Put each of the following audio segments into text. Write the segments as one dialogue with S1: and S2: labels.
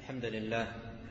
S1: الحمد لله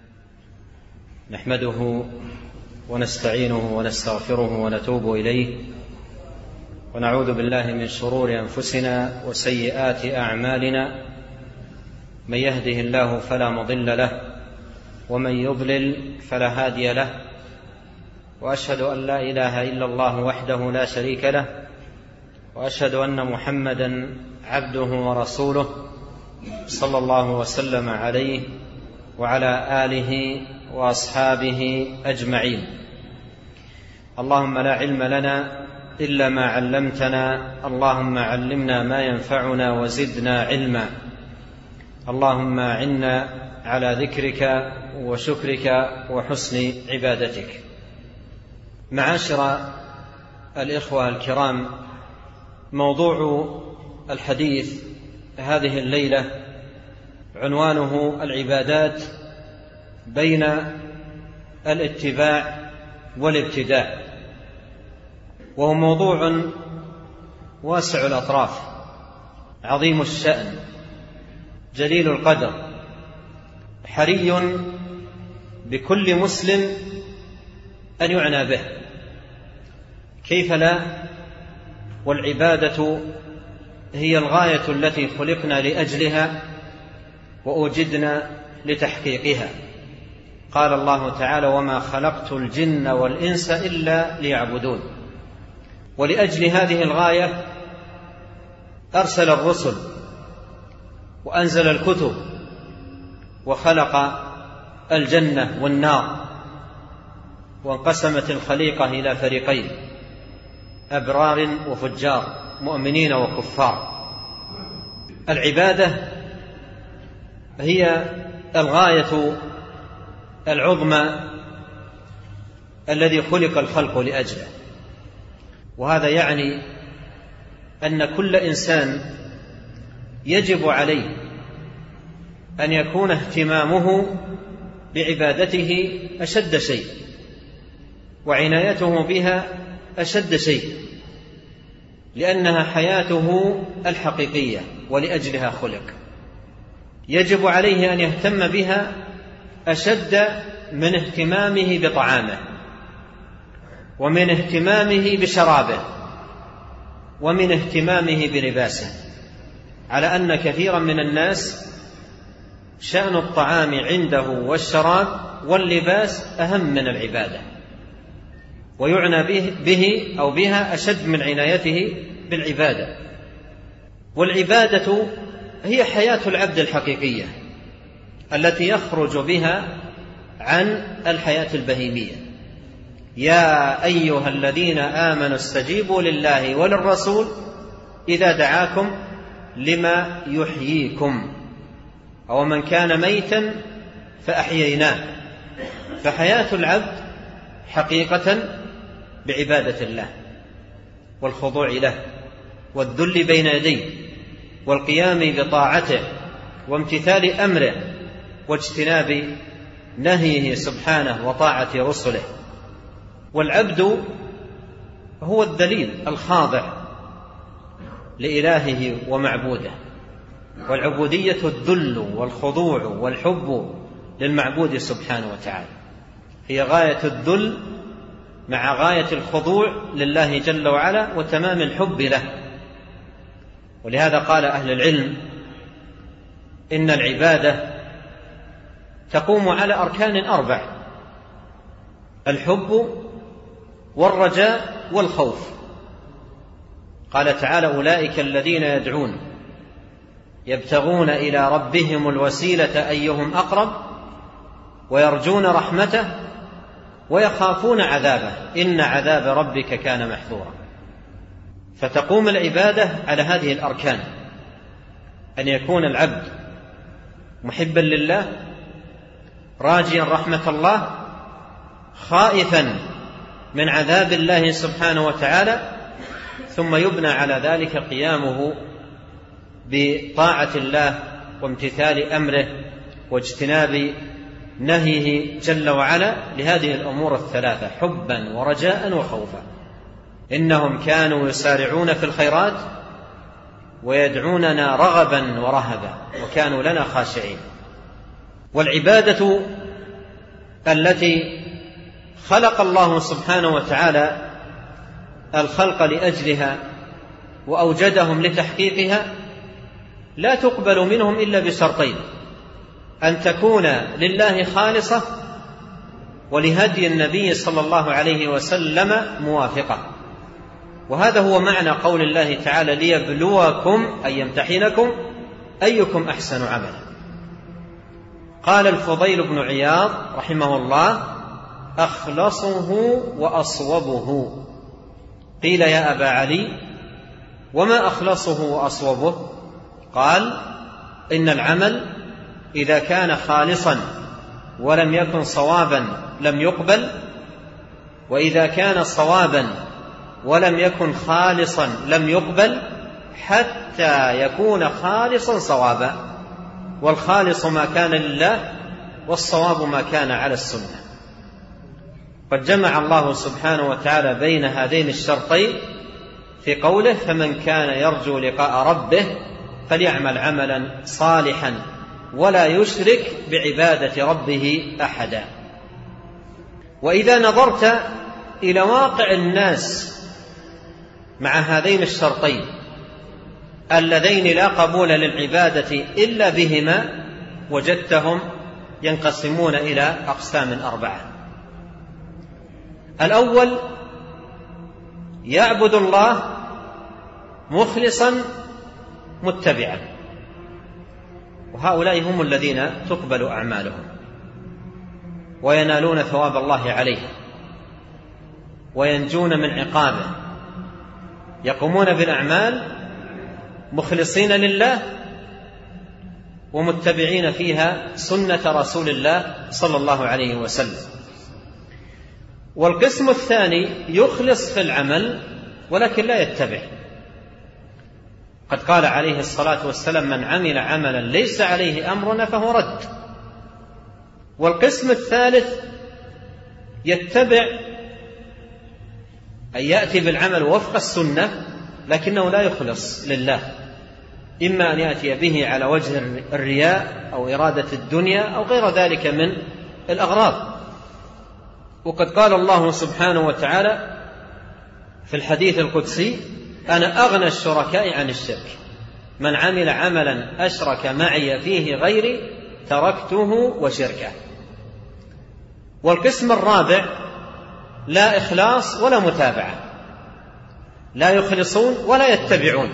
S1: نحمده ونستعينه ونستغفره ونتوب إليه ونعوذ بالله من شرور أنفسنا وسيئات أعمالنا. من يهده الله فلا مضل له ومن يضلل فلا هادي له، وأشهد أن لا إله إلا الله وحده لا شريك له، وأشهد أن محمدا عبده ورسوله صلى الله وسلم عليه وعلى آله وأصحابه أجمعين. اللهم لا علم لنا إلا ما علمتنا، اللهم علمنا ما ينفعنا وزدنا علما. اللهم أعنا على ذكرك وشكرك وحسن عبادتك. معاشر الإخوة الكرام، موضوع الحديث هذه الليلة عنوانه العبادات بين الاتباع والابتداع، وهو موضوع واسع الأطراف عظيم الشأن جليل القدر، حري بكل مسلم أن يعنى به. كيف لا، والعبادة هي الغاية التي خلقنا لأجلها وأوجدنا لتحقيقها. قال الله تعالى: وما خلقت الجن والإنس إلا ليعبدون. ولأجل هذه الغاية أرسل الرسل وأنزل الكتب وخلق الجنة والنار، وانقسمت الخليقة إلى فريقين: أبرار وفجار، مؤمنين وكفار. العبادة هي الغاية العظمى الذي خلق الخلق لأجله، وهذا يعني أن كل إنسان يجب عليه أن يكون اهتمامه بعبادته أشد شيء، وعنايته بها أشد شيء، لأنها حياته الحقيقية ولأجلها خلق. يجب عليه أن يهتم بها أشد من اهتمامه بطعامه، ومن اهتمامه بشرابه، ومن اهتمامه بلباسه، على أن كثيرا من الناس شأن الطعام عنده والشراب واللباس أهم من العبادة، ويعنى به أو بها أشد من عنايته بالعبادة. والعبادة هي حياة العبد الحقيقية التي يخرج بها عن الحياة البهيمية. يا أيها الذين آمنوا استجيبوا لله وللرسول إذا دعاكم لما يحييكم، أو من كان ميتا فأحييناه. فحياة العبد حقيقة بعبادة الله والخضوع له والذل بين يديه والقيام بطاعته وامتثال أمره واجتناب نهيه سبحانه وطاعة رسله. والعبد هو الذليل الخاضع لإلهه ومعبوده، والعبودية الذل والخضوع والحب للمعبود سبحانه وتعالى، هي غاية الذل مع غاية الخضوع لله جل وعلا وتمام الحب له. ولهذا قال أهل العلم إن العبادة تقوم على أركان 4: الحب والرجاء والخوف. قال تعالى: أولئك الذين يدعون يبتغون إلى ربهم الوسيلة أيهم أقرب ويرجون رحمته ويخافون عذابه إن عذاب ربك كان محذورا. فتقوم العبادة على هذه الأركان: أن يكون العبد محبا لله، راجيا رحمة الله، خائفا من عذاب الله سبحانه وتعالى، ثم يبنى على ذلك قيامه بطاعة الله وامتثال أمره واجتناب نهيه جل وعلا لهذه الأمور الثلاثة: حبا ورجاء وخوفا. إنهم كانوا يسارعون في الخيرات ويدعوننا رغبا ورهبا وكانوا لنا خاشعين. والعبادة التي خلق الله سبحانه وتعالى الخلق لأجلها وأوجدهم لتحقيقها لا تقبل منهم إلا بشرطين: أن تكون لله خالصة، ولهدي النبي صلى الله عليه وسلم موافقة. وهذا هو معنى قول الله تعالى: ليبلوكم أي يمتحنكم أيكم أحسن عملا. قال الفضيل بن عياض رحمه الله: أخلصه وأصوبه. قيل: يا أبا علي وما أخلصه وأصوبه؟ قال: إن العمل إذا كان خالصا ولم يكن صوابا لم يقبل، وإذا كان صوابا ولم يكن خالصا لم يقبل، حتى يكون خالصا صوابا. والخالص ما كان لله، والصواب ما كان على السنة. قد جمع الله سبحانه وتعالى بين هذين الشرطين في قوله: فمن كان يرجو لقاء ربه فليعمل عملا صالحا ولا يشرك بعبادة ربه أحدا. وإذا نظرت إلى واقع الناس مع هذين الشرطين اللذين لا قبول للعبادة إلا بهما، وجدتهم ينقسمون إلى أقسام 4. الأول: يعبد الله مخلصا متبعا، وهؤلاء هم الذين تقبل أعمالهم وينالون ثواب الله عليه وينجون من عقابه، يقومون بالأعمال مخلصين لله ومتبعين فيها سنة رسول الله صلى الله عليه وسلم. والقسم الثاني يخلص في العمل ولكن لا يتبع. قد قال عليه الصلاة والسلام: من عمل عملا ليس عليه أمرنا فهو رد. والقسم الثالث يتبع، أي يأتي بالعمل وفق السنة لكنه لا يخلص لله، إما أن يأتي به على وجه الرياء أو إرادة الدنيا أو غير ذلك من الأغراض. وقد قال الله سبحانه وتعالى في الحديث القدسي: أنا أغنى الشركاء عن الشرك، من عمل عملا أشرك معي فيه غيري تركته وشركه. والقسم الرابع: لا إخلاص ولا متابعة، لا يخلصون ولا يتبعون.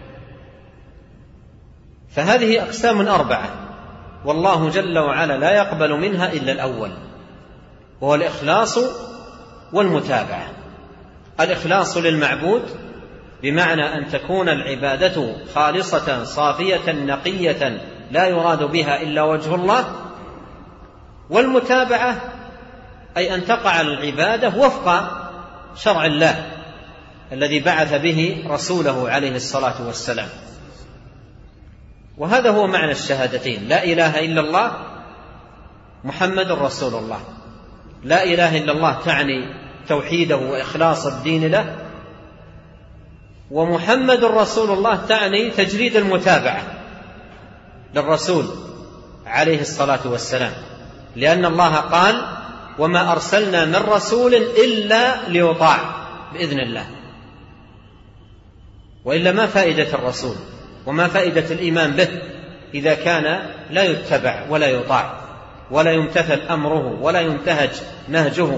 S1: فهذه أقسام 4، والله جل وعلا لا يقبل منها إلا الأول، وهو الإخلاص والمتابعة. الإخلاص للمعبود بمعنى أن تكون العبادة خالصة صافية نقية لا يراد بها إلا وجه الله. والمتابعة أي أن تقع العبادة وفق شرع الله الذي بعث به رسوله عليه الصلاة والسلام. وهذا هو معنى الشهادتين: لا إله إلا الله محمد رسول الله. لا إله إلا الله تعني توحيده وإخلاص الدين له، ومحمد رسول الله تعني تجريد المتابعة للرسول عليه الصلاة والسلام، لأن الله قال: وما أرسلنا من رسول إلا ليطاع بإذن الله. وإلا ما فائدة الرسول وما فائدة الإيمان به إذا كان لا يتبع ولا يطاع ولا يمتثل أمره ولا ينتهج نهجه.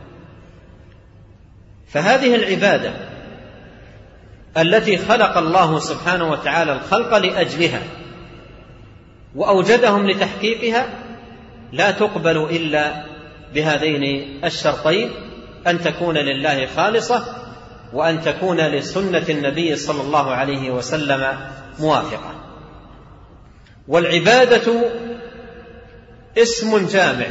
S1: فهذه العبادة التي خلق الله سبحانه وتعالى الخلق لأجلها وأوجدهم لتحقيقها لا تقبل إلا بهذين الشرطين: أن تكون لله خالصة، وأن تكون لسنة النبي صلى الله عليه وسلم موافقة. والعبادة اسم جامع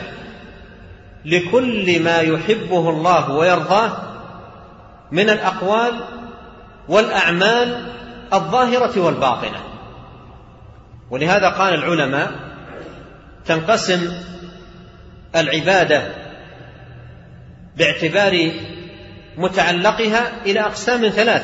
S1: لكل ما يحبه الله ويرضاه من الأقوال والأعمال الظاهرة والباطنة. ولهذا قال العلماء: تنقسم العبادة باعتبار متعلقها إلى أقسام 3: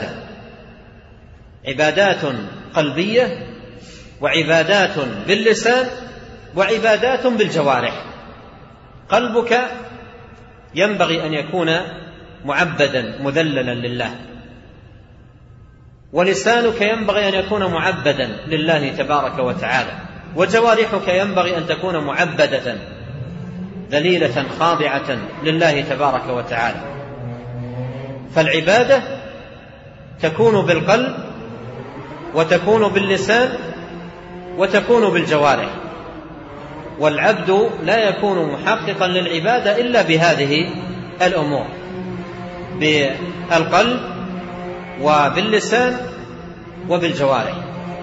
S1: عبادات قلبية، وعبادات باللسان، وعبادات بالجوارح. قلبك ينبغي أن يكون معبدا مذللا لله، ولسانك ينبغي أن يكون معبدا لله تبارك وتعالى، وجوارحك ينبغي أن تكون معبدة ذليلة خاضعة لله تبارك وتعالى. فالعبادة تكون بالقلب، وتكون باللسان، وتكون بالجوارح. والعبد لا يكون محققا للعبادة إلا بهذه الأمور، بالقلب وباللسان وبالجوارح.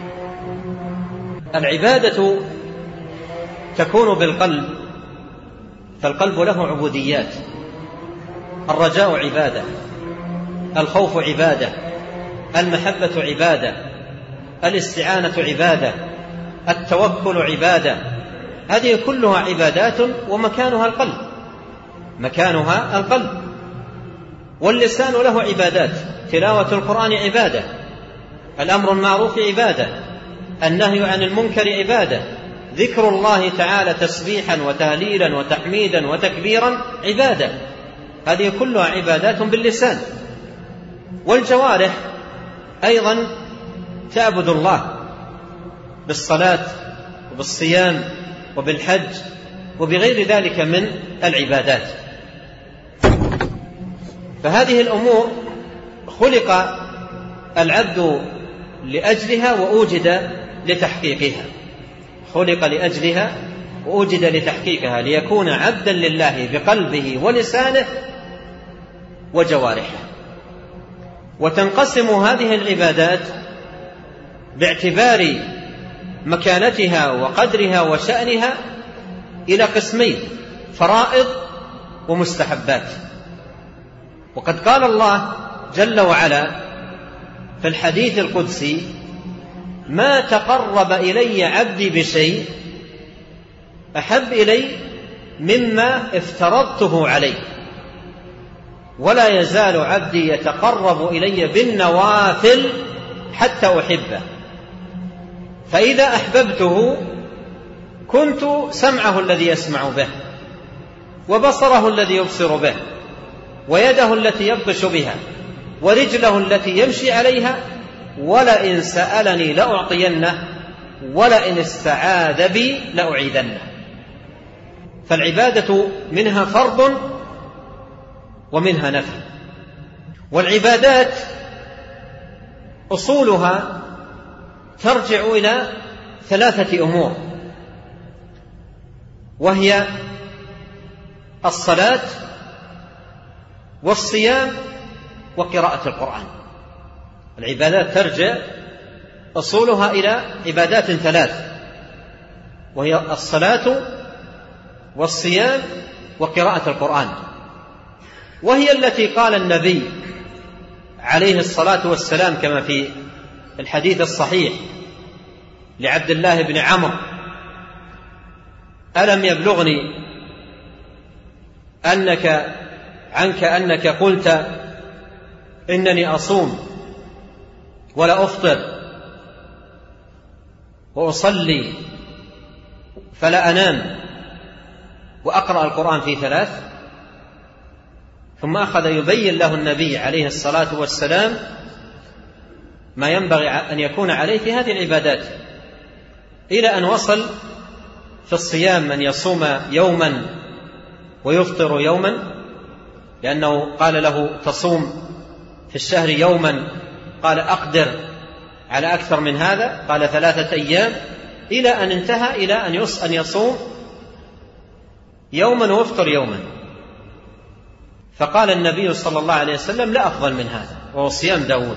S1: العبادة تكون بالقلب، فالقلب له عبوديات. الرجاء عبادة، الخوف عبادة، المحبة عبادة، الاستعانة عبادة، التوكل عبادة. هذه كلها عبادات ومكانها القلب، مكانها القلب. واللسان له عبادات، تلاوة القرآن عبادة، الأمر المعروف عبادة، النهي عن المنكر عبادة، ذكر الله تعالى تسبيحا وتهليلا وتحميدا وتكبيرا عبادة. هذه كلها عبادات باللسان. والجوارح أيضا تعبد الله بالصلاة وبالصيام وبالحج وبغير ذلك من العبادات. فهذه الأمور خلق العبد لأجلها وأوجد لتحقيقها، خلق لأجلها وأوجد لتحقيقها، ليكون عبدا لله بقلبه ولسانه وجوارحه. وتنقسم هذه العبادات باعتبار مكانتها وقدرها وشأنها إلى قسمين: فرائض ومستحبات. وقد قال الله جل وعلا في الحديث القدسي: ما تقرب إلي عبدي بشيء أحب إلي مما افترضته عليه، ولا يزال عبدي يتقرب إلي بالنوافل حتى أحبه، فإذا أحببته كنت سمعه الذي يسمع به، وبصره الذي يبصر به، ويده التي يبطش بها، ورجله التي يمشي عليها، ولئن سألني لأعطينه، ولئن استعاذ بي لأعيذنه. فالعبادة منها فرض ومنها نفل. والعبادات أصولها ترجع إلى 3 أمور، وهي الصلاة والصيام وقراءة القرآن. العبادات ترجع أصولها إلى عبادات 3، وهي الصلاة والصيام وقراءة القرآن، وهي التي قال النبي عليه الصلاة والسلام كما في الحديث الصحيح لعبد الله بن عمرو: ألم يبلغني أنك قلت إنني أصوم ولا أفطر وأصلي فلا أنام وأقرأ القرآن في 3؟ ثم أخذ يبين له النبي عليه الصلاة والسلام ما ينبغي أن يكون عليه في هذه العبادات، إلى أن وصل في الصيام من يصوم يوما ويفطر يوما، لأنه قال له: تصوم في الشهر يوما، قال: أقدر على أكثر من هذا، قال: 3 أيام، إلى أن انتهى إلى أن يصوم يوما ويفطر يوما. فقال النبي صلى الله عليه وسلم: لا أفضل من هذا، وهو صيام داود.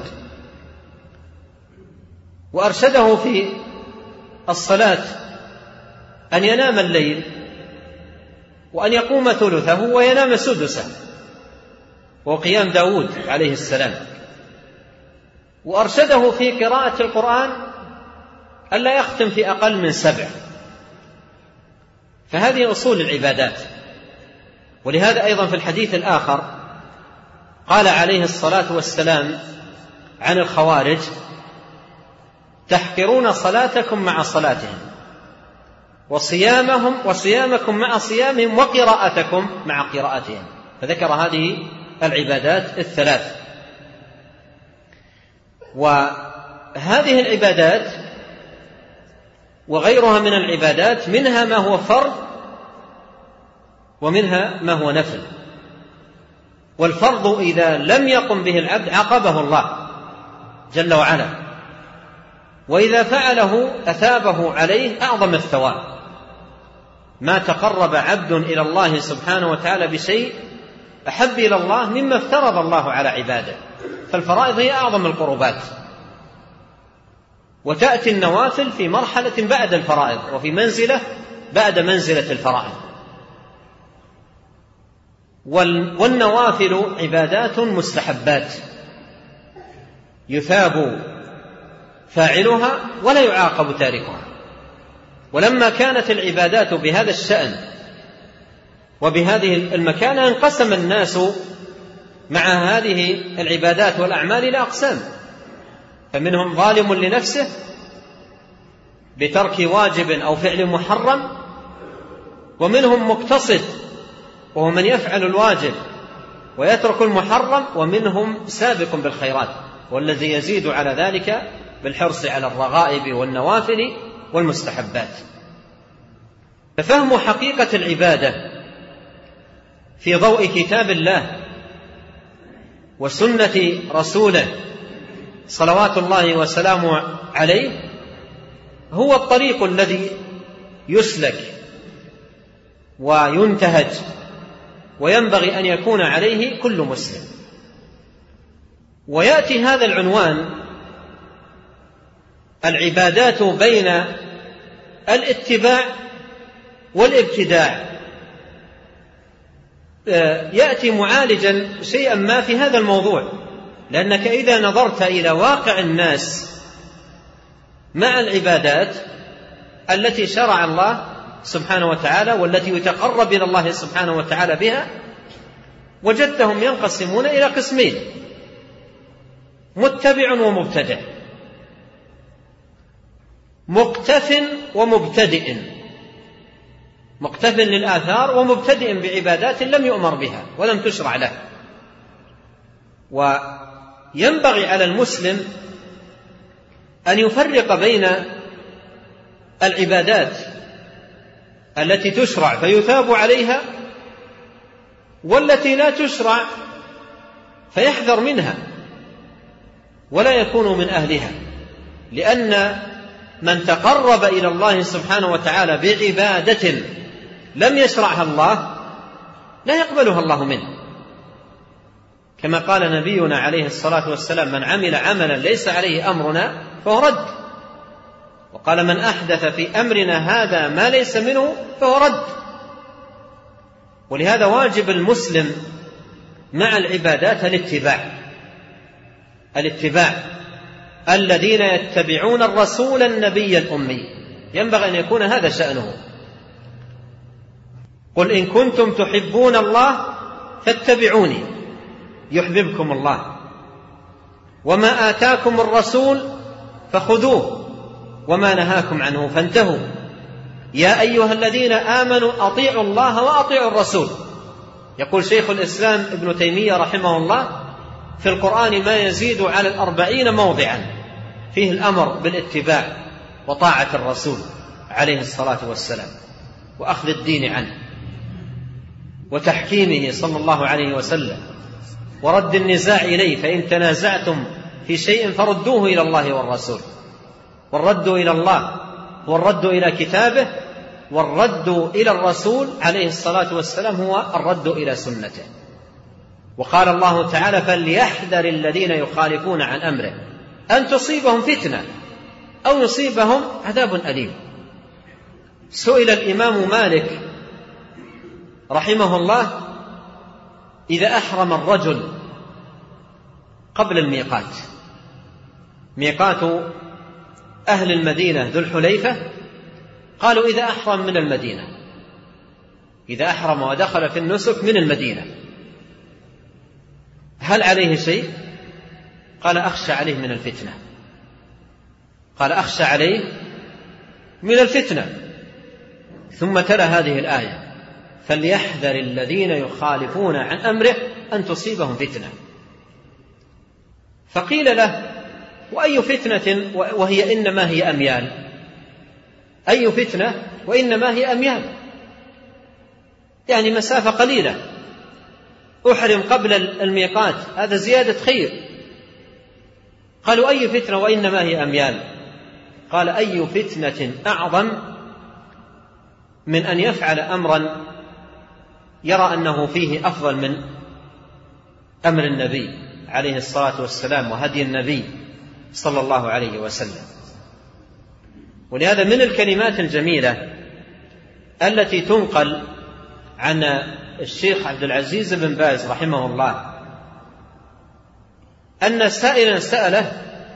S1: وأرشده في الصلاة أن ينام الليل وأن يقوم ثلثه وينام سدسه، وقيام داود عليه السلام. وأرشده في قراءة القرآن ألا يختم في أقل من 7. فهذه أصول العبادات. ولهذا أيضا في الحديث الآخر قال عليه الصلاة والسلام عن الخوارج: تحقرون صلاتكم مع صلاتهم، وصيامكم مع صيامهم وقراءتكم مع قراءتهم. فذكر هذه العبادات الثلاث. وهذه العبادات وغيرها من العبادات منها ما هو فرض ومنها ما هو نفل. والفرض إذا لم يقم به العبد عاقبه الله جل وعلا، وإذا فعله أثابه عليه أعظم الثواب. ما تقرب عبد إلى الله سبحانه وتعالى بشيء أحب إلى الله مما افترض الله على عباده. فالفرائض هي أعظم القربات، وتأتي النوافل في مرحلة بعد الفرائض وفي منزلة بعد منزلة الفرائض. والنوافل عبادات مستحبات يثاب فاعلها ولا يعاقب تاركها. ولما كانت العبادات بهذا الشأن وبهذه المكانة انقسم الناس مع هذه العبادات والأعمال إلى أقسام، فمنهم ظالم لنفسه بترك واجب أو فعل محرم، ومنهم مقتصد وهو من يفعل الواجب ويترك المحرم، ومنهم سابق بالخيرات والذي يزيد على ذلك بالحرص على الرغائب والنوافل والمستحبات. ففهم حقيقة العبادة في ضوء كتاب الله وسنة رسوله صلوات الله وسلامه عليه هو الطريق الذي يسلك وينتهج وينبغي أن يكون عليه كل مسلم. ويأتي هذا العنوان العبادات بين الاتباع والابتداع، يأتي معالجا شيئا ما في هذا الموضوع، لأنك إذا نظرت إلى واقع الناس مع العبادات التي شرع الله سبحانه وتعالى والتي يتقرب إلى الله سبحانه وتعالى بها، وجدتهم ينقسمون إلى قسمين: متبع ومبتدع، مقتف ومبتدئ، مقتف للآثار ومبتدئ بعبادات لم يؤمر بها ولم تشرع له. وينبغي على المسلم أن يفرق بين العبادات التي تشرع فيثاب عليها والتي لا تشرع فيحذر منها ولا يكون من أهلها، لأن من تقرب إلى الله سبحانه وتعالى بعبادة لم يشرعها الله لا يقبلها الله منه، كما قال نبينا عليه الصلاة والسلام: من عمل عملا ليس عليه أمرنا فهو رد. وقال: من أحدث في أمرنا هذا ما ليس منه فهو رد. ولهذا واجب المسلم مع العبادات الاتباع الذين يتبعون الرسول النبي الأمي، ينبغي أن يكون هذا شأنه. قل إن كنتم تحبون الله فاتبعوني يحببكم الله، وما آتاكم الرسول فخذوه وما نهاكم عنه فانتهوا، يا أيها الذين آمنوا أطيعوا الله وأطيعوا الرسول. يقول شيخ الإسلام ابن تيمية رحمه الله: في القرآن ما يزيد على 40 موضعا فيه الأمر بالاتباع وطاعة الرسول عليه الصلاة والسلام وأخذ الدين عنه وتحكيمه صلى الله عليه وسلم ورد النزاع إليه، فإن تنازعتم في شيء فردوه إلى الله والرسول. والرد إلى الله والرد إلى كتابه والرد إلى الرسول عليه الصلاة والسلام هو الرد إلى سنته. وقال الله تعالى: فليحذر الذين يخالفون عن أمره أن تصيبهم فتنة أو يصيبهم عذاب أليم. سئل الإمام مالك رحمه الله: إذا أحرم الرجل قبل الميقات، ميقات أهل المدينة ذو الحليفة، قالوا إذا أحرم من المدينة، إذا أحرم ودخل في النسك من المدينة، هل عليه شيء؟ قال: أخشى عليه من الفتنة. قال: أخشى عليه من الفتنة. ثم تلا هذه الآية: فليحذر الذين يخالفون عن أمره أن تصيبهم فتنة. فقيل له: وأي فتنة وهي إنما هي أميال؟ أي فتنة وإنما هي أميال؟ يعني مسافة قليلة، أحرم قبل الميقات، هذا زيادة خير. قالوا: أي فتنة وإنما هي أميال؟ قال: أي فتنة أعظم من أن يفعل أمرا يرى أنه فيه أفضل من أمر النبي عليه الصلاة والسلام وهدي النبي صلى الله عليه وسلم. ولهذا من الكلمات الجميلة التي تنقل عن الشيخ عبد العزيز بن باز رحمه الله أن سائلا سأله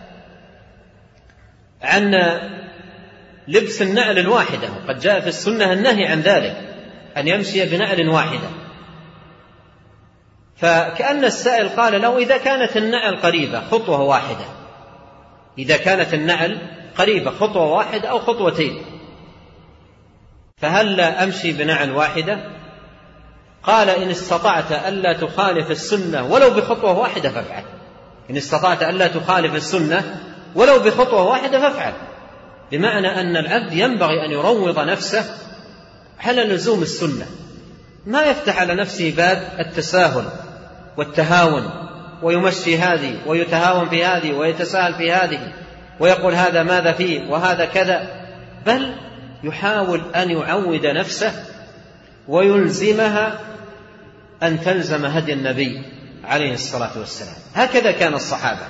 S1: عن لبس النعل الواحدة، وقد جاء في السنة النهي عن ذلك، أن يمشي بنعل واحدة. فكأن السائل قال له: إذا كانت النعل قريبة خطوة واحدة، إذا كانت النعل قريبة خطوة واحدة أو خطوتين، فهل أمشي بنعل واحدة؟ قال: إن استطعت ألا تخالف السنة ولو بخطوة واحدة فافعل. إن استطعت ألا تخالف السنة ولو بخطوة واحدة فافعل. بمعنى أن العبد ينبغي أن يروض نفسه على لزوم السنة، ما يفتح على نفسه باب التساهل والتهاون، ويمشي هذه ويتهاون في هذه ويتساهل في هذه ويقول هذا ماذا فيه وهذا كذا، بل يحاول أن يعود نفسه ويلزمها أن تلزم هدي النبي عليه الصلاة والسلام. هكذا كان الصحابة.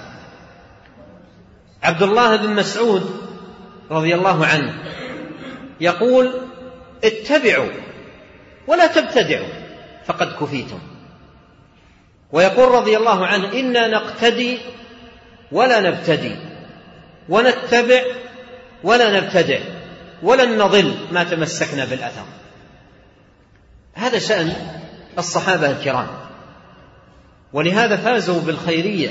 S1: عبد الله بن مسعود رضي الله عنه يقول: اتبعوا ولا تبتدعوا فقد كفيتم. ويقول رضي الله عنه: إنا نقتدي ولا نبتدي، ونتبع ولا نبتدع، ولن نضل ما تمسكنا بالأثر. هذا شأن الصحابة الكرام، ولهذا فازوا بالخيرية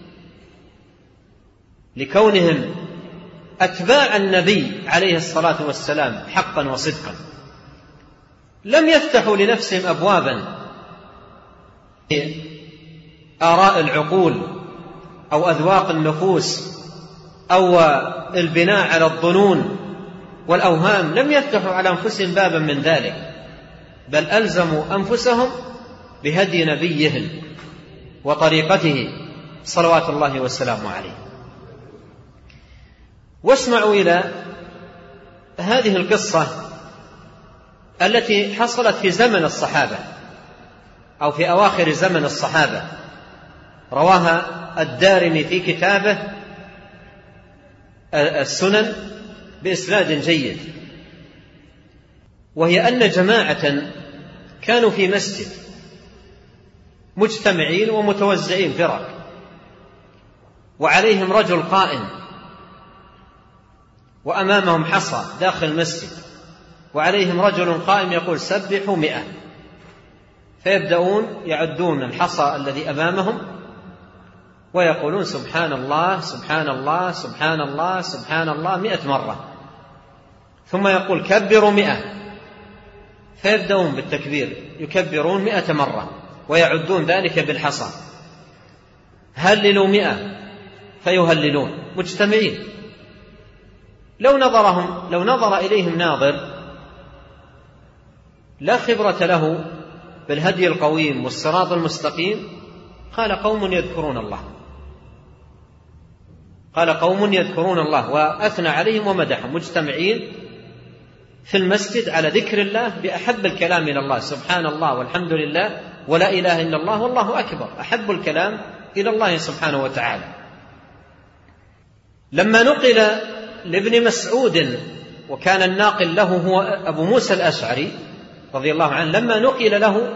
S1: لكونهم أتباع النبي عليه الصلاة والسلام حقا وصدقا. لم يفتحوا لنفسهم أبوابا آراء العقول أو أذواق النفوس أو البناء على الظنون والأوهام، لم يفتحوا على أنفسهم بابا من ذلك، بل ألزموا أنفسهم بهدي نبيهم وطريقته صلوات الله وسلامه عليه. واسمعوا إلى هذه القصة التي حصلت في زمن الصحابة أو في أواخر زمن الصحابة، رواها الدارمي في كتابه السنن بإسناد جيد. وهي أن جماعة كانوا في مسجد مجتمعين ومتوزعين فرق، وعليهم رجل قائم وأمامهم حصى داخل المسجد، وعليهم رجل قائم يقول: سبحوا 100. فيبدأون يعدون الحصى الذي أمامهم ويقولون: سبحان الله سبحان الله سبحان الله سبحان الله 100 مرة. ثم يقول: كبروا 100. فيبدأون بالتكبير يكبرون 100 مرة ويعدون ذلك بالحصى. هللوا 100 فيهللون مجتمعين. لو نظر إليهم ناظر لا خبرة له بالهدي القويم والصراط المستقيم، قال: قوم يذكرون الله. قال: قوم يذكرون الله، وأثنى عليهم ومدحهم مجتمعين في المسجد على ذكر الله بأحب الكلام إلى الله: سبحان الله والحمد لله ولا إله إلا الله والله أكبر، أحب الكلام إلى الله سبحانه وتعالى. لما نقل لابن مسعود، وكان الناقل له هو أبو موسى الأشعري رضي الله عنه، لما نقل له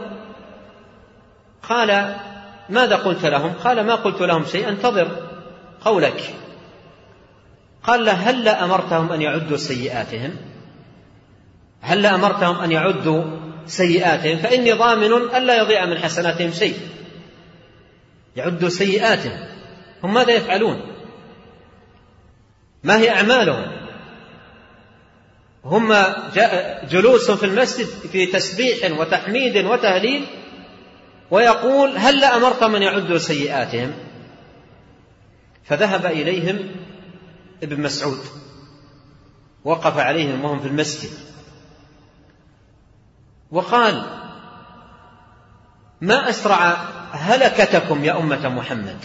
S1: قال: ماذا قلت لهم؟ قال: ما قلت لهم شيئا، انتظر قولك. قال: هل أمرتهم أن يعدوا سيئاتهم؟ هل أمرتهم أن يعدوا سيئاتهم؟ فإني ضامن ألا يضيع من حسناتهم شيء. يعدوا سيئاتهم، هم ماذا يفعلون؟ ما هي أعمالهم؟ هم جلوس في المسجد في تسبيح وتحميد وتهليل، ويقول: هل أمرت من يعد سيئاتهم؟ فذهب إليهم ابن مسعود، وقف عليهم وهم في المسجد وقال: ما أسرع هلكتكم يا أمة محمد،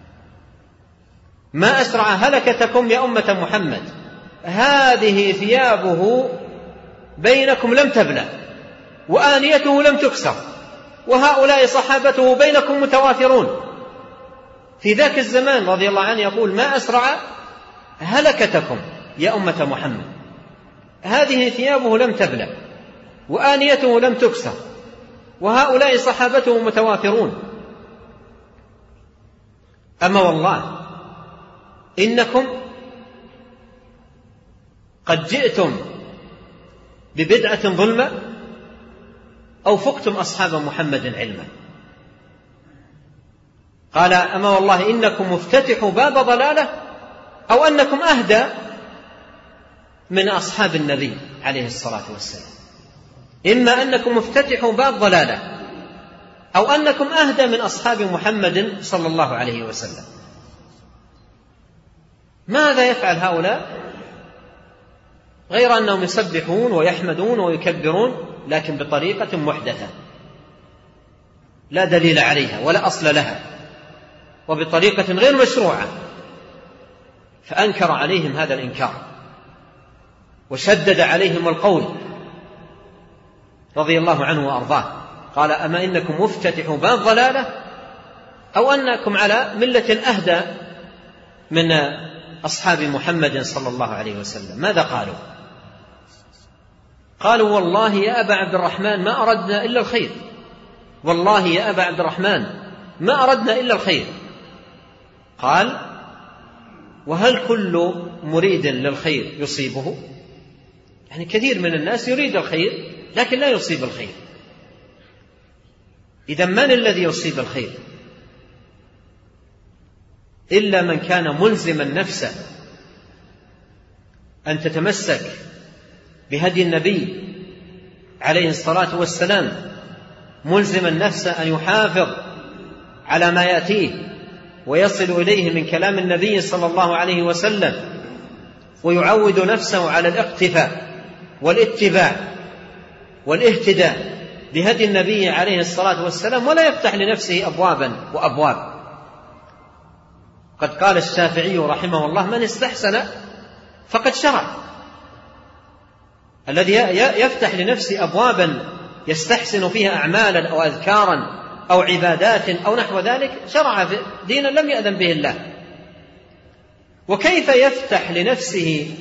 S1: ما أسرع هلكتكم يا أمة محمد، هذه ثيابه بينكم لم تبلى وآنيته لم تكسر، وهؤلاء صحابته بينكم متوافرون. في ذاك الزمان رضي الله عنه يقول: ما أسرع هلكتكم يا أمة محمد، هذه ثيابه لم تبلى وآنيته لم تكسر، وهؤلاء صحابته متوافرون. أما والله إنكم قد جئتم ببدعة ظلمة أو فقتم أصحاب محمد علما. قال: أما والله إنكم مفتتحوا باب ضلالة أو أنكم أهدى من أصحاب النبي عليه الصلاة والسلام، إما أنكم مفتتحوا باب ضلالة أو أنكم أهدى من أصحاب محمد صلى الله عليه وسلم. ماذا يفعل هؤلاء غير أنهم يسبحون ويحمدون ويكبرون، لكن بطريقة محدثة لا دليل عليها ولا أصل لها، وبطريقة غير مشروعة. فأنكر عليهم هذا الإنكار وشدد عليهم القول رضي الله عنه وأرضاه. قال: أما إنكم مفتتحوا باب ضلالة أو أنكم على ملة أهدى من أصحاب محمد صلى الله عليه وسلم. ماذا قالوا؟ قالوا: والله يا أبا عبد الرحمن ما أردنا إلا الخير، والله يا أبا عبد الرحمن ما أردنا إلا الخير. قال: وهل كل مريد للخير يصيبه؟ يعني كثير من الناس يريد الخير لكن لا يصيب الخير. إذا من الذي يصيب الخير؟ إلا من كان ملزما نفسه أن تتمسك بهدي النبي عليه الصلاة والسلام، ملزما نفسه أن يحافظ على ما يأتيه ويصل إليه من كلام النبي صلى الله عليه وسلم، ويعود نفسه على الاقتفاء والاتباع والاهتداء بهدي النبي عليه الصلاة والسلام، ولا يفتح لنفسه أبوابا وأبواب. قد قال الشافعي رحمه الله: من استحسن فقد شرع. الذي يفتح لنفسه أبوابا يستحسن فيها أعمالا أو أذكارا أو عبادات أو نحو ذلك شرع في دينا لم يأذن به الله. وكيف يفتح لنفسه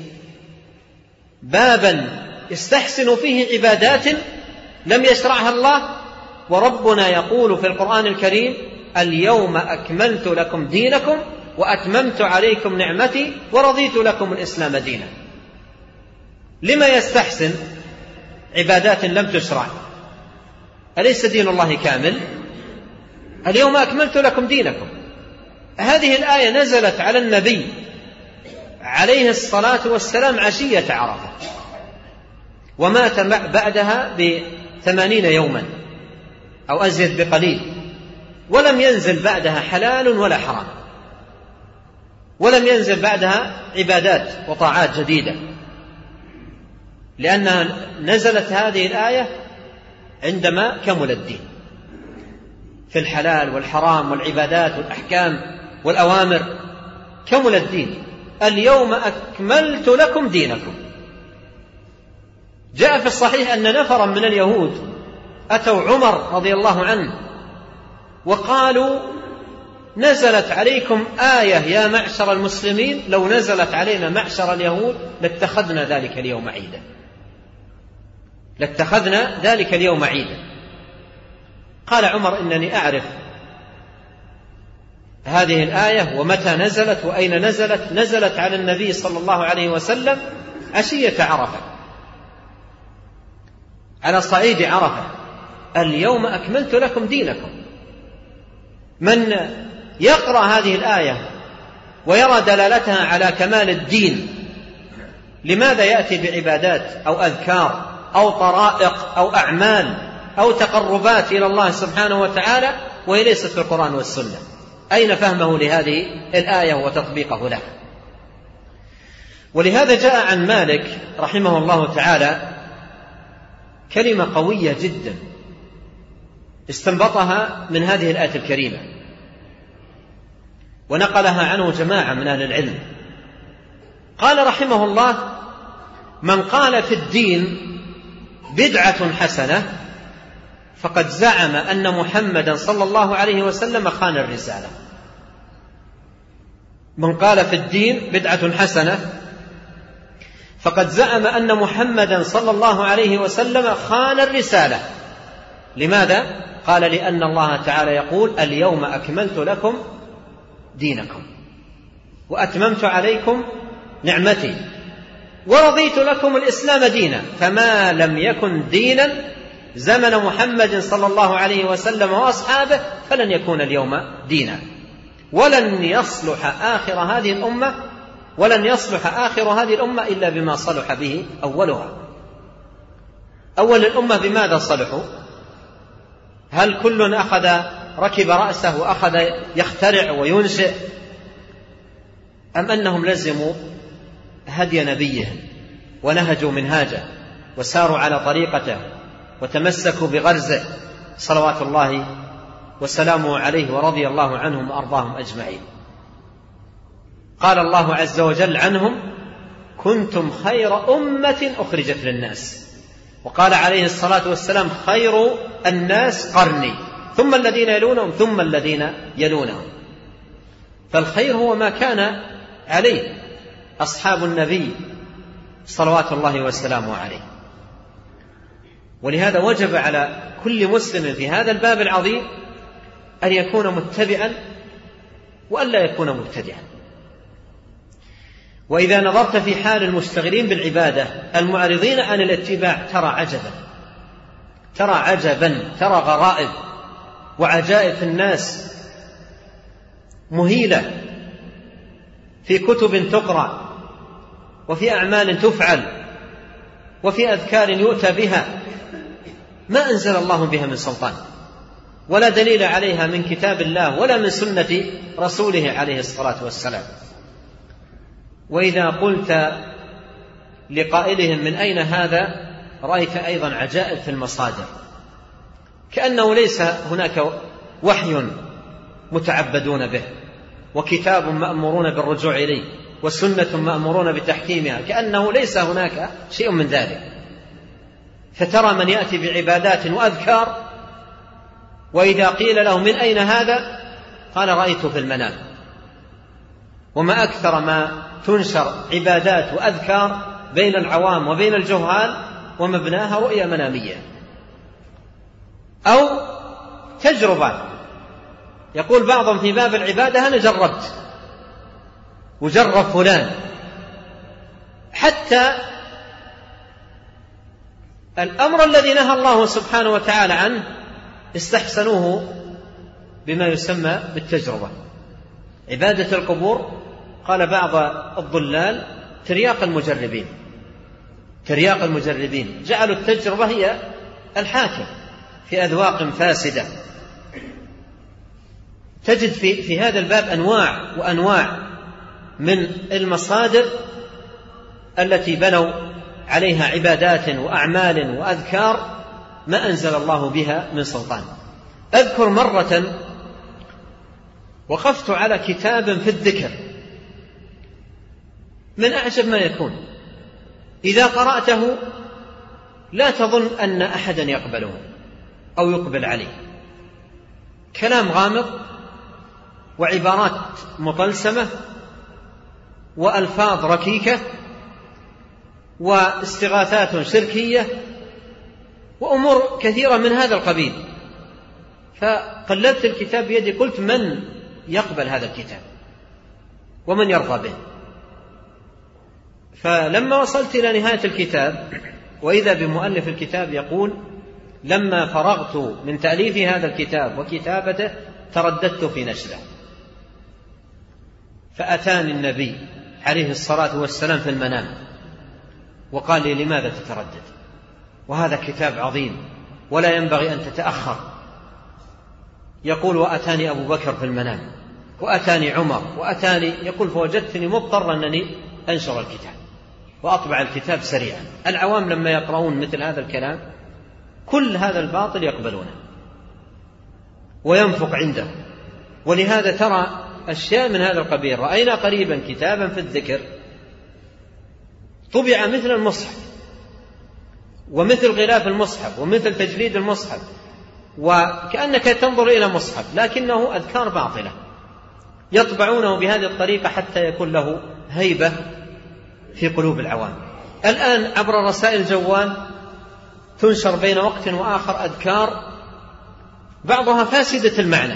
S1: بابا يستحسن فيه عبادات لم يشرعها الله، وربنا يقول في القرآن الكريم: اليوم أكملت لكم دينكم وأتممت عليكم نعمتي ورضيت لكم الإسلام دينا. لما يستحسن عبادات لم تشرع؟ أليس دين الله كامل؟ اليوم أكملت لكم دينكم. هذه الآية نزلت على النبي عليه الصلاة والسلام عشية عرفة، ومات بعدها ب80 يوما أو أزيد بقليل، ولم ينزل بعدها حلال ولا حرام، ولم ينزل بعدها عبادات وطاعات جديدة، لأنها نزلت هذه الآية عندما كمل الدين في الحلال والحرام والعبادات والأحكام والأوامر. كمل الدين. اليوم أكملت لكم دينكم. جاء في الصحيح أن نفرا من اليهود أتوا عمر رضي الله عنه وقالوا: نزلت عليكم آية يا معشر المسلمين، لو نزلت علينا معشر اليهود لاتخذنا ذلك اليوم عيدا، لاتخذنا ذلك اليوم عيدا. قال عمر: إنني أعرف هذه الآية ومتى نزلت وأين نزلت. نزلت على النبي صلى الله عليه وسلم عشية عرفة، على صعيد عرفة: اليوم أكملت لكم دينكم. من يقرأ هذه الآية ويرى دلالتها على كمال الدين لماذا يأتي بعبادات أو أذكار أو طرائق أو أعمال أو تقربات إلى الله سبحانه وتعالى وهي ليست في القرآن والسنة؟ أين فهمه لهذه الآية وتطبيقه لها؟ ولهذا جاء عن مالك رحمه الله تعالى كلمة قوية جدا استنبطها من هذه الآية الكريمة ونقلها عنه جماعة من أهل العلم. قال رحمه الله: من قال في الدين بدعة حسنة فقد زعم أن محمدا صلى الله عليه وسلم خان الرسالة. من قال في الدين بدعة حسنة فقد زعم أن محمدا صلى الله عليه وسلم خان الرسالة. لماذا؟ قال: لأن الله تعالى يقول: اليوم أكملت لكم دينكم وأتممت عليكم نعمتي ورضيت لكم الإسلام دينا، فما لم يكن دينا زمن محمد صلى الله عليه وسلم وأصحابه فلن يكون اليوم دينا. ولن يصلح آخر هذه الأمة إلا بما صلح به أولها. أول الأمة بماذا صلحوا؟ هل كل ركب رأسه وأخذ يخترع وينشئ، أم أنهم لزموا هدي نبيهم ونهجوا منهاجه وساروا على طريقته وتمسكوا بغرزه صلوات الله وسلامه عليه ورضي الله عنهم وأرضاهم أجمعين؟ قال الله عز وجل عنهم: كنتم خير أمة أخرجت للناس. وقال عليه الصلاة والسلام: خير الناس قرني ثم الذين يلونهم ثم الذين يلونهم. فالخير هو ما كان عليه أصحاب النبي صلوات الله وسلامه عليه. ولهذا وجب على كل مسلم في هذا الباب العظيم أن يكون متبعا وألا يكون مبتدعا. وإذا نظرت في حال المشتغلين بالعبادة المعرضين عن الاتباع ترى عجبا، ترى غرائب وعجائب في الناس مهيلة، في كتب تقرأ وفي أعمال تفعل وفي أذكار يؤتى بها ما أنزل الله بها من سلطان ولا دليل عليها من كتاب الله ولا من سنة رسوله عليه الصلاة والسلام. وإذا قلت لقائلهم: من أين هذا؟ رأيت أيضا عجائب في المصادر، كأنه ليس هناك وحي متعبدون به وكتاب مأمورون بالرجوع إليه وسنة مأمورون بتحكيمها، كأنه ليس هناك شيء من ذلك. فترى من يأتي بعبادات وأذكار وإذا قيل له: من أين هذا؟ قال: رأيته في المنام. وما أكثر ما تنشر عبادات وأذكار بين العوام وبين الجهال ومبناها رؤية منامية أو تجربة. يقول بعضهم في باب العبادة: أنا جربت وجرب فلان، حتى الأمر الذي نهى الله سبحانه وتعالى عنه استحسنوه بما يسمى بالتجربة. عبادة القبور قال بعض الضلال: ترياق المجربين، جعلوا التجربة هي الحاكم في أذواق فاسدة. تجد في هذا الباب أنواع وأنواع من المصادر التي بنوا عليها عبادات وأعمال وأذكار ما أنزل الله بها من سلطان. أذكر مرة وقفت على كتاب في الذكر من أعجب ما يكون، إذا قرأته لا تظن أن أحدا يقبله أو يقبل عليه. كلام غامض وعبارات مطلسمة وألفاظ ركيكة واستغاثات شركية وأمور كثيرة من هذا القبيل. فقلبت الكتاب بيدي، قلت: من يقبل هذا الكتاب ومن يرضى به؟ فلما وصلت إلى نهاية الكتاب وإذا بمؤلف الكتاب يقول: لما فرغت من تأليف هذا الكتاب وكتابته ترددت في نشره، فأتاني النبي عليه الصلاة والسلام في المنام وقال لي: لماذا تتردد؟ وهذا كتاب عظيم ولا ينبغي أن تتأخر. يقول: وأتاني أبو بكر في المنام، وأتاني عمر، وأتاني، يقول: فوجدتني مضطر أنني أنشر الكتاب وأطبع الكتاب سريعا. العوام لما يقرؤون مثل هذا الكلام كل هذا الباطل يقبلونه وينفق عنده. ولهذا ترى أشياء من هذا القبيل. رأينا قريبا كتابا في الذكر طبع مثل المصحف ومثل غلاف المصحف ومثل تجليد المصحف، وكأنك تنظر إلى مصحف لكنه أذكار باطلة، يطبعونه بهذه الطريقة حتى يكون له هيبة في قلوب العوام. الآن عبر رسائل الجوال تنشر بين وقت وآخر أذكار بعضها فاسدة المعنى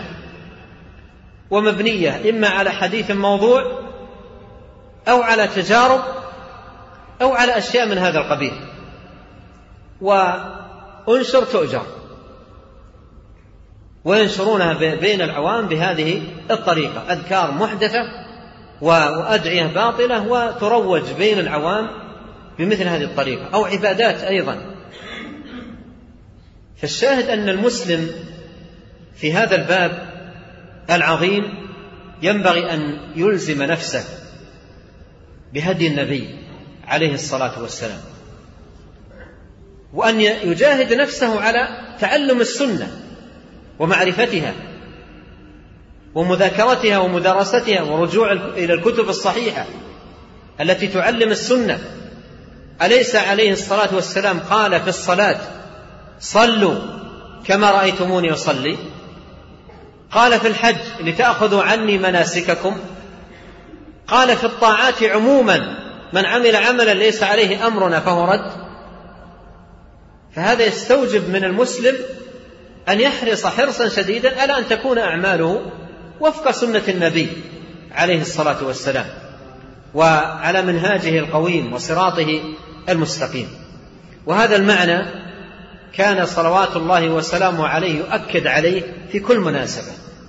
S1: ومبنية إما على حديث موضوع أو على تجارب أو على أشياء من هذا القبيل، وأنشر تؤجر، وينشرونها بين العوام بهذه الطريقة، أذكار محدثة وأدعية باطلة وتروج بين العوام بمثل هذه الطريقة، أو عبادات أيضا. فالشاهد أن المسلم في هذا الباب العظيم ينبغي أن يلزم نفسه بهدي النبي عليه الصلاة والسلام، وأن يجاهد نفسه على تعلم السنة ومعرفتها ومذاكرتها ومدارستها ورجوع إلى الكتب الصحيحة التي تعلم السنة. أليس عليه الصلاة والسلام قال في الصلاة: صلوا كما رأيتموني أصلي؟ قال في الحج: لتأخذوا عني مناسككم؟ قال في الطاعات عموما: من عمل عملا ليس عليه أمرنا فهو رد. فهذا يستوجب من المسلم أن يحرص حرصا شديدا على أن تكون أعماله وفق سنة النبي عليه الصلاة والسلام وعلى منهاجه القويم وصراطه المستقيم. وهذا المعنى كان صلوات الله وسلامه عليه يؤكد عليه في كل مناسبة.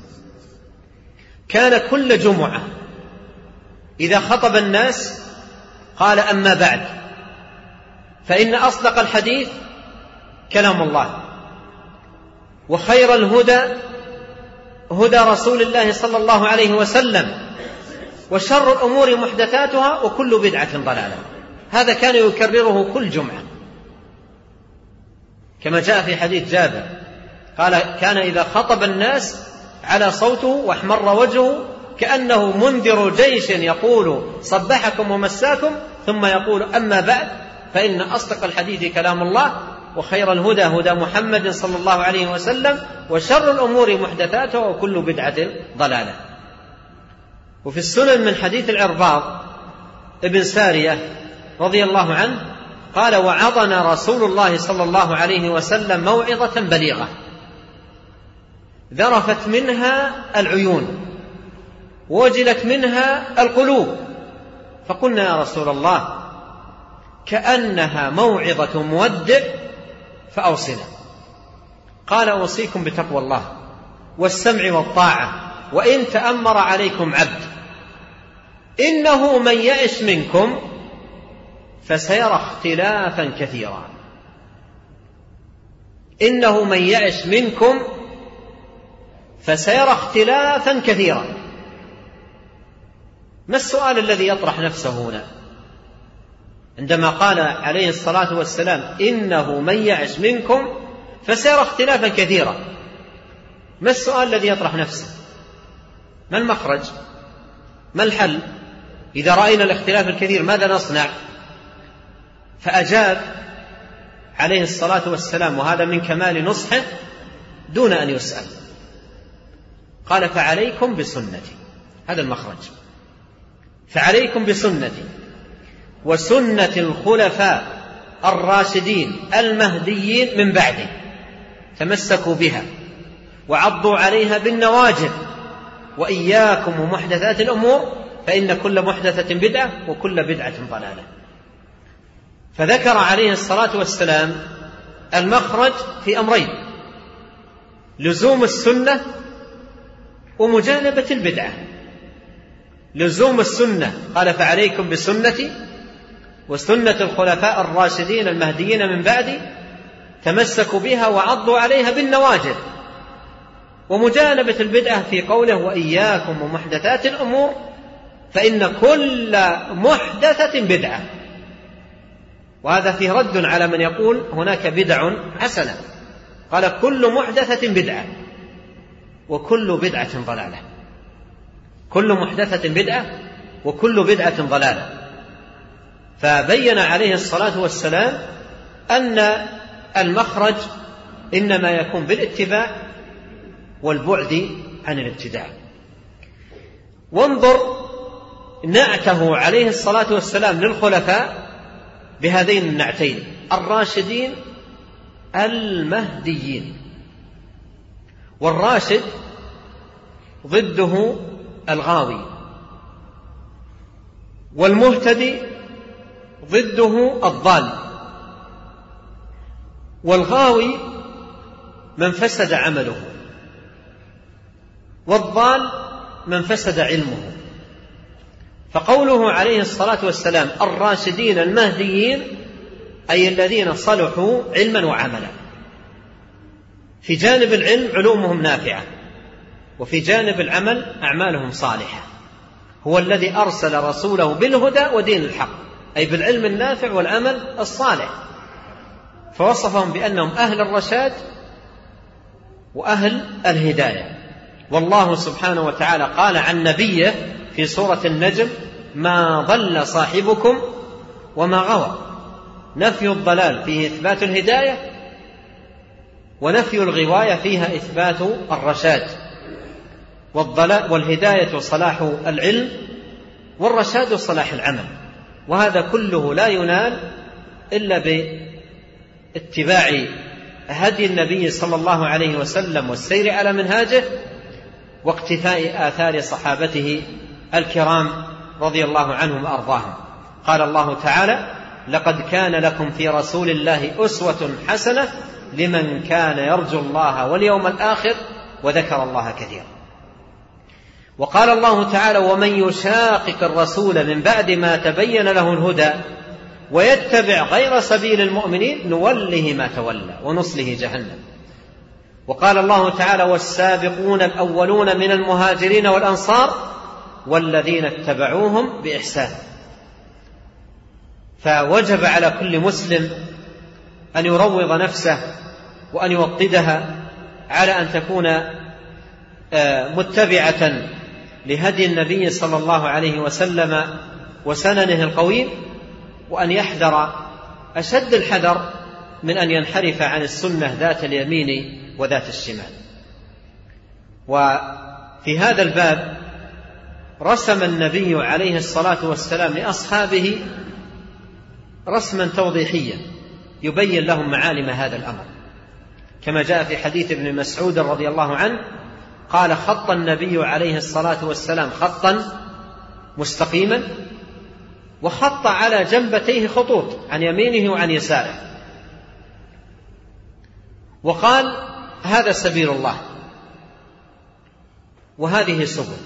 S1: كان كل جمعة إذا خطب الناس قال: أما بعد، فإن أصدق الحديث كلام الله، وخير الهدى هدى رسول الله صلى الله عليه وسلم، وشر الأمور محدثاتها، وكل بدعة ضلالة. هذا كان يكرره كل جمعة، كما جاء في حديث جابر قال: كان إذا خطب الناس على صوته واحمر وجهه كأنه منذر جيش يقول: صبحكم ومساكم، ثم يقول: أما بعد، فإن أصدق الحديث كلام الله، وخير الهدى هدى محمد صلى الله عليه وسلم، وشر الأمور محدثاتها، وكل بدعة ضلالة. وفي السنن من حديث العرباض ابن سارية رضي الله عنه قال: وعظنا رسول الله صلى الله عليه وسلم موعظة بليغة ذرفت منها العيون ووجلت منها القلوب، فقلنا: يا رسول الله، كأنها موعظة مودع، فأوصنا. قال: أوصيكم بتقوى الله والسمع والطاعة، وإن تأمر عليكم عبد، إنه من يعش منكم فسيرى اختلافا كثيرا. إنه من يعش منكم فسيرى اختلافا كثيرا. ما السؤال الذي يطرح نفسه هنا عندما قال عليه الصلاة والسلام: إنه من يعش منكم فسيرى اختلافا كثيرا؟ ما السؤال الذي يطرح نفسه؟ ما المخرج؟ ما الحل؟ إذا رأينا الاختلاف الكثير ماذا نصنع؟ فأجاب عليه الصلاة والسلام، وهذا من كمال نصحه، دون أن يسأل، قال: فعليكم بسنتي. هذا المخرج: فعليكم بسنتي وسنة الخلفاء الراشدين المهديين من بعدي، تمسكوا بها وعضوا عليها بالنواجذ، وإياكم ومحدثات الأمور، فإن كل محدثة بدعة وكل بدعة ضلالة. فذكر عليه الصلاة والسلام المخرج في أمرين: لزوم السنة ومجانبة البدعة. لزوم السنة قال: فعليكم بسنتي وسنة الخلفاء الراشدين المهديين من بعدي تمسكوا بها وعضوا عليها بالنواجذ، ومجانبة البدعة في قوله وإياكم ومحدثات الأمور فإن كل محدثة بدعة. وهذا فيه رد على من يقول هناك بدع حسنة، قال كل محدثة بدعة وكل بدعة ضلالة، كل محدثة بدعة وكل بدعة ضلالة. فبين عليه الصلاة والسلام أن المخرج إنما يكون بالاتباع والبعد عن الابتداع. وانظر نعته عليه الصلاة والسلام للخلفاء بهذين النعتين الراشدين المهديين. والراشد ضده الغاوي، والمهتدي ضده الضال، والغاوي من فسد عمله، والضال من فسد علمه. فقوله عليه الصلاة والسلام الراشدين المهديين أي الذين صلحوا علما وعملا. في جانب العلم علومهم نافعة، وفي جانب العمل أعمالهم صالحة. هو الذي أرسل رسوله بالهدى ودين الحق، أي بالعلم النافع والعمل الصالح، فوصفهم بأنهم أهل الرشاد وأهل الهداية. والله سبحانه وتعالى قال عن نبيه في سورة النجم ما ضل صاحبكم وما غوى. نفي الضلال فيه إثبات الهداية، ونفي الغواية فيها إثبات الرشاد. والهداية صلاح العلم، والرشاد صلاح العمل. وهذا كله لا ينال إلا باتباع هدي النبي صلى الله عليه وسلم والسير على منهاجه، واقتفاء آثار صحابته الكرام رضي الله عنهم وأرضاهم. قال الله تعالى لقد كان لكم في رسول الله أسوة حسنة لمن كان يرجو الله واليوم الآخر وذكر الله كثيرا. وقال الله تعالى ومن يشاقق الرسول من بعد ما تبين له الهدى ويتبع غير سبيل المؤمنين نوله ما تولى ونصله جهنم. وقال الله تعالى والسابقون الأولون من المهاجرين والأنصار والذين اتبعوهم بإحسان. فوجب على كل مسلم أن يروض نفسه وأن يوطدها على أن تكون متبعة لهدي النبي صلى الله عليه وسلم وسننه القويم، وأن يحذر أشد الحذر من أن ينحرف عن السنة ذات اليمين وذات الشمال. وفي هذا الباب رسم النبي عليه الصلاة والسلام لأصحابه رسما توضيحيا يبين لهم معالم هذا الأمر، كما جاء في حديث ابن مسعود رضي الله عنه قال خط النبي عليه الصلاة والسلام خطا مستقيما، وخط على جنبتيه خطوط عن يمينه وعن يساره، وقال هذا سبيل الله وهذه سبل،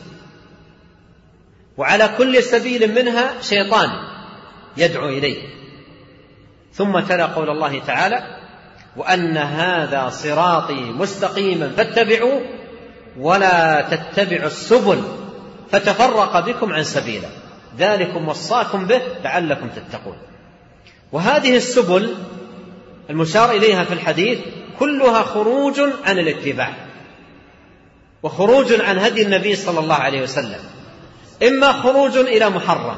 S1: وعلى كل سبيل منها شيطان يدعو إليه. ثم تلا قول الله تعالى وأن هذا صراطي مستقيما فاتبعوه ولا تتبعوا السبل فتفرق بكم عن سبيله ذلكم وصاكم به لعلكم تتقون. وهذه السبل المشار إليها في الحديث كلها خروج عن الاتباع وخروج عن هدي النبي صلى الله عليه وسلم، إما خروج إلى محرم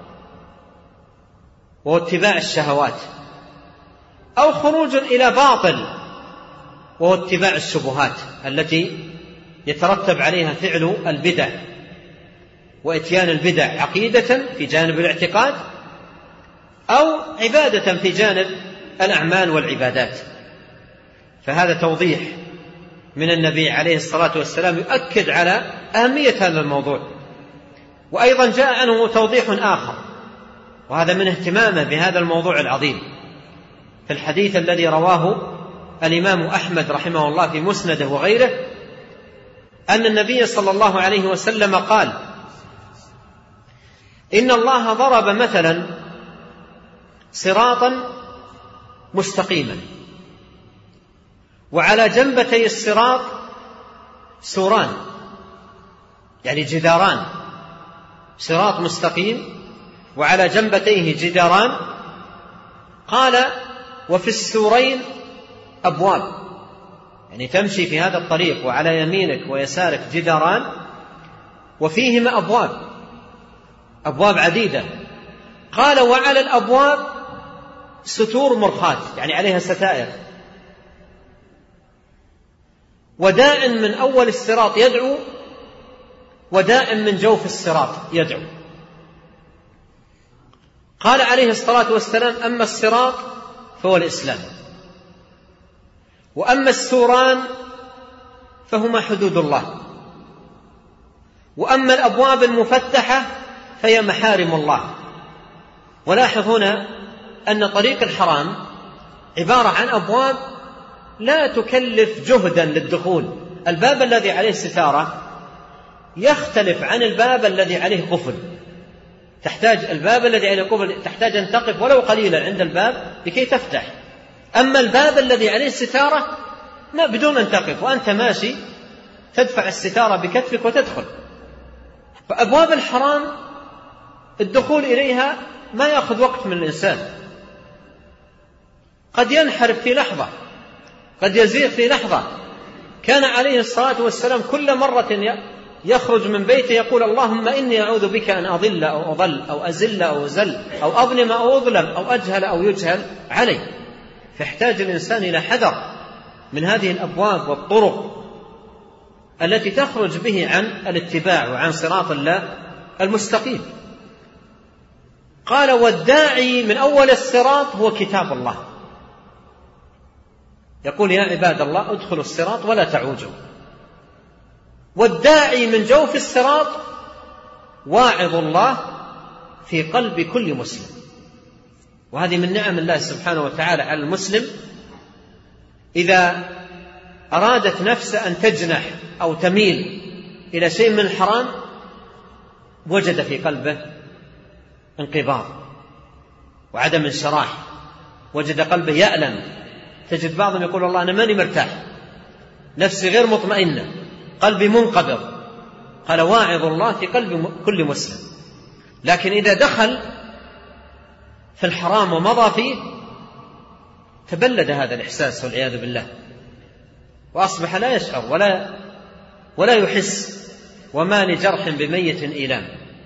S1: وهو اتباع الشهوات، أو خروج إلى باطل وهو اتباع الشبهات التي يترتب عليها فعل البدع وإتيان البدع عقيدة في جانب الاعتقاد أو عبادة في جانب الأعمال والعبادات. فهذا توضيح من النبي عليه الصلاة والسلام يؤكد على أهمية هذا الموضوع. وأيضا جاء عنه توضيح آخر، وهذا من اهتمامه بهذا الموضوع العظيم، في الحديث الذي رواه الإمام أحمد رحمه الله في مسنده وغيره، أن النبي صلى الله عليه وسلم قال إن الله ضرب مثلا صراطا مستقيما، وعلى جنبتي الصراط سوران، يعني جداران، صراط مستقيم وعلى جنبتيه جداران. قال: وفي السورين أبواب، يعني تمشي في هذا الطريق وعلى يمينك ويسارك جداران وفيهما أبواب عديدة. قال: وعلى الأبواب ستور مرخاة، يعني عليها ستائر، وداء من أول الصراط يدعو وداء من جوف الصراط يدعو. قال عليه الصلاة والسلام: أما الصراط فهو الإسلام، وأما السوران فهما حدود الله، وأما الأبواب المفتحة فهي محارم الله. ولاحظ هنا أن طريق الحرام عبارة عن أبواب لا تكلف جهدا للدخول. الباب الذي عليه ستارة يختلف عن الباب الذي عليه قفل، الباب الذي عليه قفل تحتاج أن تقف ولو قليلا عند الباب لكي تفتح. أما الباب الذي عليه ستارة ما بدون أن تقف، وأنت ماشي تدفع الستارة بكتفك وتدخل. فأبواب الحرام الدخول إليها ما يأخذ وقت من الإنسان، قد ينحرف في لحظة، قد يزيغ في لحظة. كان عليه الصلاة والسلام كل مرة يخرج من بيته يقول: اللهم إني أعوذ بك أن أضل أو أضل أو أزل أو أزل أو أظلم أو أظلم أو أجهل أو يجهل علي. فاحتاج الإنسان إلى حذر من هذه الأبواب والطرق التي تخرج به عن الاتباع وعن صراط الله المستقيم. قال: والداعي من أول الصراط هو كتاب الله، يقول: يا عباد الله ادخلوا الصراط ولا تعوجوا. والداعي من جوف الصراط واعظ الله في قلب كل مسلم. وهذه من نعم الله سبحانه وتعالى على المسلم، إذا أرادت نفسه أن تجنح أو تميل إلى شيء من الحرام وجد في قلبه انقباض وعدم انشراح، وجد قلبه يألم. تجد بعضهم يقول: الله أنا ماني مرتاح، نفسي غير مطمئنة، قلبي منقبض. قال: واعظ الله في قلب كل مسلم. لكن إذا دخل في الحرام ومضى فيه تبلد هذا الإحساس والعياذ بالله، وأصبح لا يشعر ولا يحس، وما لجرح بميت إيلام.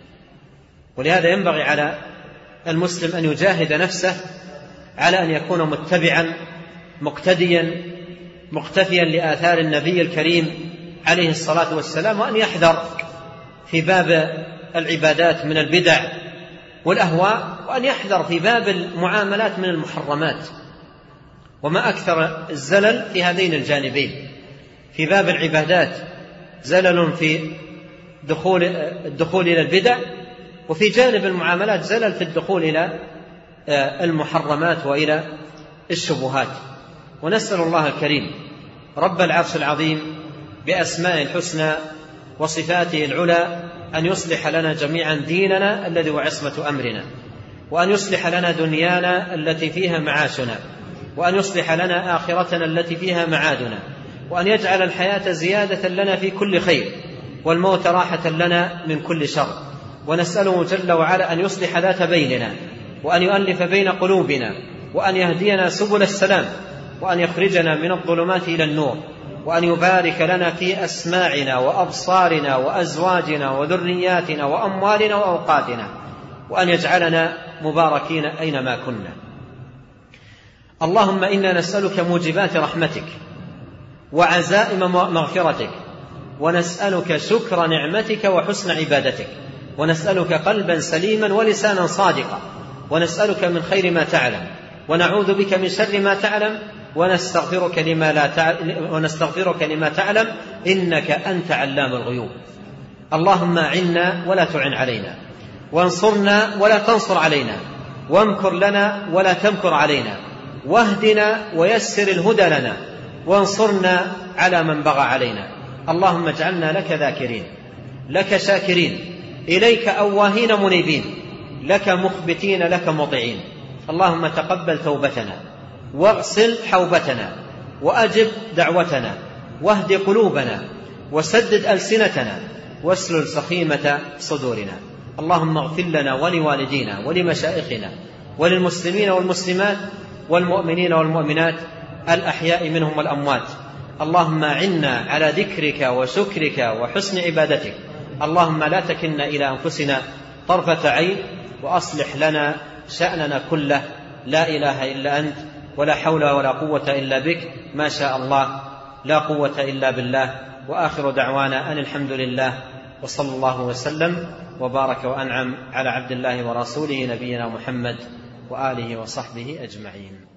S1: ولهذا ينبغي على المسلم أن يجاهد نفسه على أن يكون متبعا مقتديا مقتفيا لآثار النبي الكريم عليه الصلاة والسلام، وأن يحذر في باب العبادات من البدع والأهواء، وأن يحذر في باب المعاملات من المحرمات. وما أكثر الزلل في هذين الجانبين، في باب العبادات زلل في الدخول إلى البدع، وفي جانب المعاملات زلل في الدخول إلى المحرمات وإلى الشبهات. ونسأل الله الكريم رب العرش العظيم بأسماء الحسنى وصفاته العلى أن يصلح لنا جميعا ديننا الذي هو عصمة أمرنا، وأن يصلح لنا دنيانا التي فيها معاشنا، وأن يصلح لنا آخرتنا التي فيها معادنا، وأن يجعل الحياة زيادة لنا في كل خير والموت راحة لنا من كل شر. ونسأله جل وعلا أن يصلح ذات بيننا، وأن يؤلف بين قلوبنا، وأن يهدينا سبل السلام، وأن يخرجنا من الظلمات إلى النور، وأن يبارك لنا في أسماعنا وأبصارنا وأزواجنا وذرياتنا وأموالنا وأوقاتنا، وأن يجعلنا مباركين أينما كنا. اللهم إنا نسألك موجبات رحمتك وعزائم مغفرتك، ونسألك شكر نعمتك وحسن عبادتك، ونسألك قلبا سليما ولسانا صادقا، ونسألك من خير ما تعلم، ونعوذ بك من شر ما تعلم، ونستغفرك لما تعلم إنك أنت علام الغيوب. اللهم أعنا ولا تعن علينا، وانصرنا ولا تنصر علينا، وامكر لنا ولا تمكر علينا، واهدنا ويسر الهدى لنا، وانصرنا على من بغى علينا. اللهم اجعلنا لك ذاكرين، لك شاكرين، إليك أواهين منيبين، لك مخبتين، لك مطيعين. اللهم تقبل توبتنا واغسل حوبتنا وأجب دعوتنا واهد قلوبنا وسدد ألسنتنا واسلل سخيمة صدورنا. اللهم اغفر لنا ولوالدينا ولمشائخنا وللمسلمين والمسلمات والمؤمنين والمؤمنات الأحياء منهم والأموات. اللهم أعنا على ذكرك وشكرك وحسن عبادتك. اللهم لا تكلنا إلى أنفسنا طرفة عين، وأصلح لنا شأننا كله. لا إله إلا أنت، ولا حول ولا قوة إلا بك، ما شاء الله لا قوة إلا بالله. وآخر دعوانا أن الحمد لله، وصلى الله وسلم وبارك وأنعم على عبد الله ورسوله نبينا محمد وآله وصحبه أجمعين.